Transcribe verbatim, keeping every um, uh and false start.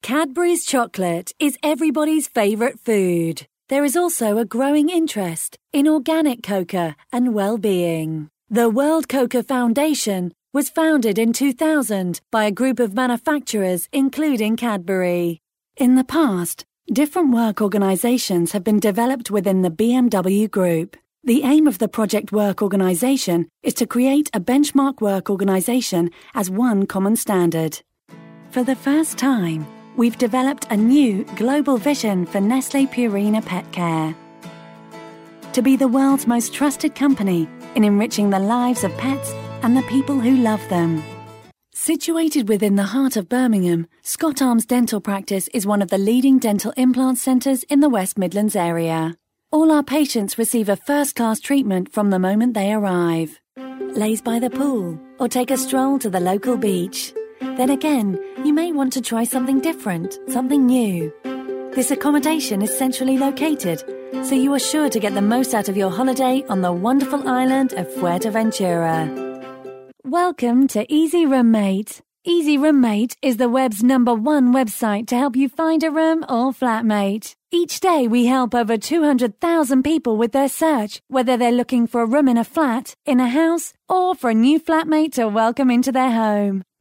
Cadbury's chocolate is everybody's favourite food. There is also a growing interest in organic cocoa and well-being. The World Cocoa Foundation was founded in two thousand by a group of manufacturers, including Cadbury. In the past, different work organisations have been developed within the B M W Group. The aim of the Project Work organisation is to create a benchmark work organisation as one common standard. For the first time, we've developed a new global vision for Nestlé Purina Pet Care. To be the world's most trusted company in enriching the lives of pets and the people who love them. Situated within the heart of Birmingham, Scott Arms Dental Practice is one of the leading dental implant centres in the West Midlands area. All our patients receive a first-class treatment from the moment they arrive. Lays by the pool or take a stroll to the local beach. Then again, you may want to try something different, something new. This accommodation is centrally located, so you are sure to get the most out of your holiday on the wonderful island of Fuerteventura. Welcome to Easy Roommate. Easy Roommate is the web's number one website to help you find a room or flatmate. Each day we help over two hundred thousand people with their search, whether they're looking for a room in a flat, in a house, or for a new flatmate to welcome into their home.